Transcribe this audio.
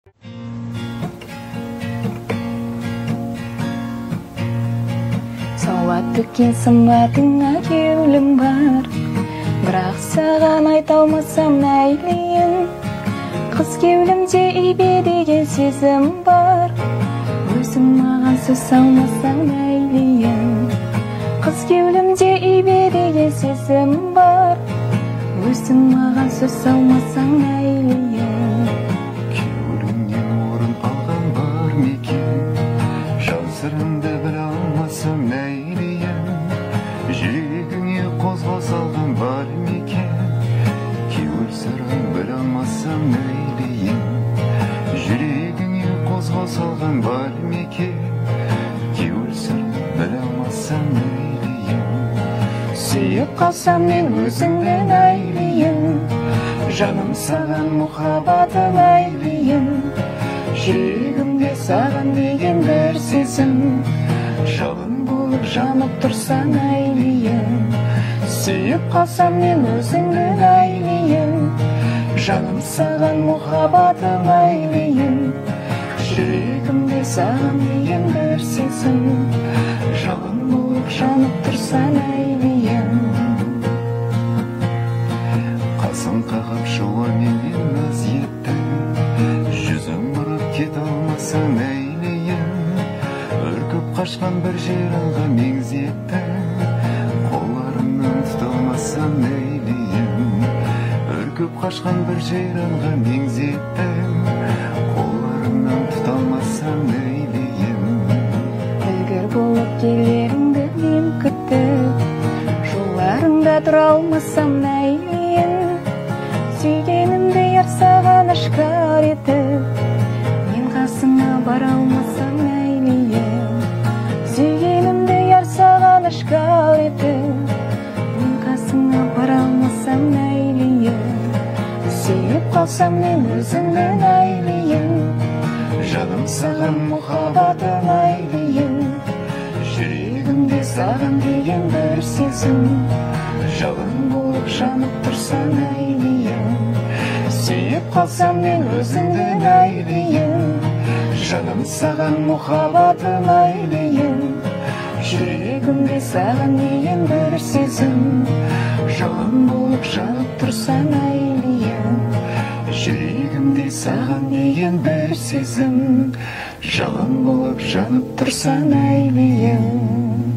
Сауат төккен сымбатыңа кеулім бар, бірақ саған айта алмасам мәйлиін. Қыз кеулімде ибе деген сезім бар, өзің маған сөз алмасаң мәйлиін. Қыз кеулімде ибе деген сезім бар, өзің маған сөз алмасаң мәйлиін. Кеулімнен орын алған бар мекен, жан сырыңды біле алмасам мәйлиін. Жүрегіңе қозғау салған бар мекен, кеуіл сырын біле алмасам мәйлиін. Жүрегіңе қозғау салған бар мекен, кеуіл сырын біле алмасам мәйлиін. Сүйіп қалсам мен өзіңді мәйлиін, жаным саған мұхаббатым мәйлиін. Жүрегімде саған деген бір сезім, жалын болып жанып тұрса мәйлиін. Сүйіп қалсам мен өзіңді мәйлиін, жаным саған мұхаббатым мәйлиін. Жүрегімде саған деген бір сезім, жалын болып жанып тұрса мәйлиін. Қасым қағып шуаменен наз етті, жүзің бұрып кете алмаса мәйлиін. Үркіп қашқан бір жеріңға меңзетті, қолдарымнан тұта алмаса мәйлиін. Үркіп қашқан бір жеріңға меңзетті, қолдарымнан тұта алмаса мәйлиін. Ілгір болып келеріңді мен күтіп, жолдарыңда тұра алмасам мәйлиін. Сүйгенімді яр саған ашкар етіп, мен қасыңа бара алмасам мәйлиін. Сүйгенімді яр саған ашкар етіп, мен қасыңа бара алмасам мәйлиін. Сүйіп қалсам мен өзіңді мәйлиін, Жаным саған мұхаббатым мәйлиін. Жүрегімде саған деген бір сезім, жалын болып жанып тұрса мәйлиін. Сүйіп қалсам мен өзіңді мәйлиін, жаным саған мұхаббатым мәйлиін. Жүрегімде саған деген бір сезім, жалын болып жанып тұрса мәйлиін. Жүрегімде саған деген бір сезім, жалын болып жанып тұрса мәйлиін.